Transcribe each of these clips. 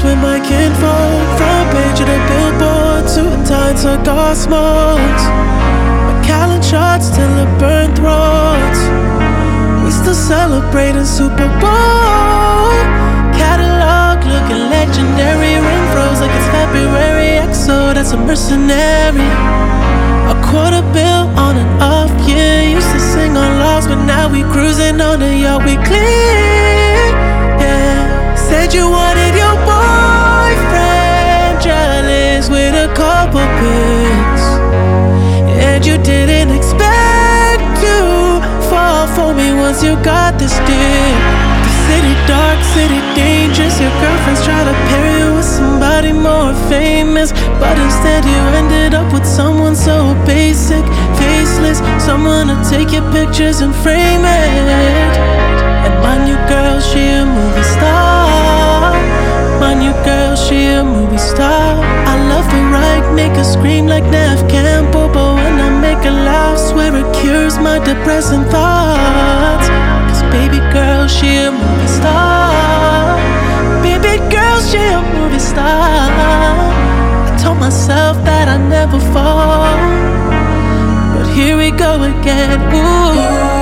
pictures with my kinfolk. Front page of the billboard, suit and tie, cigar smokes. Macallan shots till it burned throats. We still celebrating Super Bowl. Catalog looking legendary. Ring froze like it's February. EXO, that's a mercenary. A quarter bill on and off, yeah. Used to sing on logs, but now we cruising on the yacht, we clear, yeah. Said you wanted your boyfriend jealous with a couple pics, and you didn't expect to fall for me once you got this dick. The city dark, city dangerous. Your girlfriends try to pair you with somebody more famous, but instead you ended up with someone so basic, faceless. Someone to take your pictures and frame it. And my new girl, she a movie star. My new girl, she a movie star. I love her right, make her scream like Nev Campbell, but when I make her laugh, swear it cures my depressing thoughts. Cause baby girl, she a movie star. Baby girl, she a movie star. I told myself that I'd never fall, but here we go again. Ooh.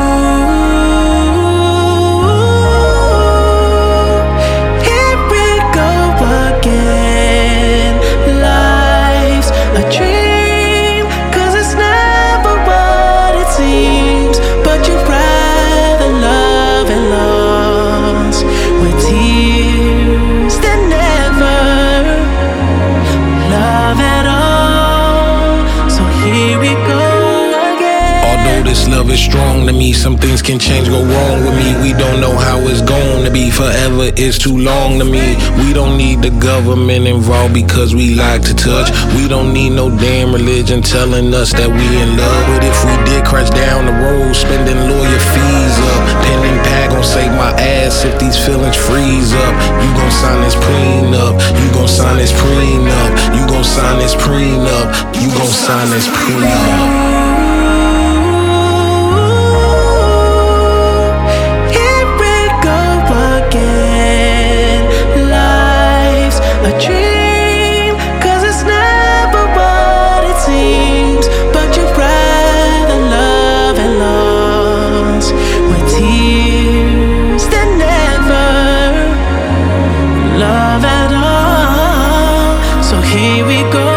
This love is strong to me. Some things can change, go wrong with me. We don't know how it's going to be. Forever is too long to me. We don't need the government involved because we like to touch. We don't need no damn religion telling us that we in love. But if we did crash down the road, spending lawyer fees up, pen and pad gon' save my ass if these feelings freeze up. You gon' sign this prenup. You gon' sign this prenup. You gon' sign this prenup. You gon' sign this prenup. Here we go.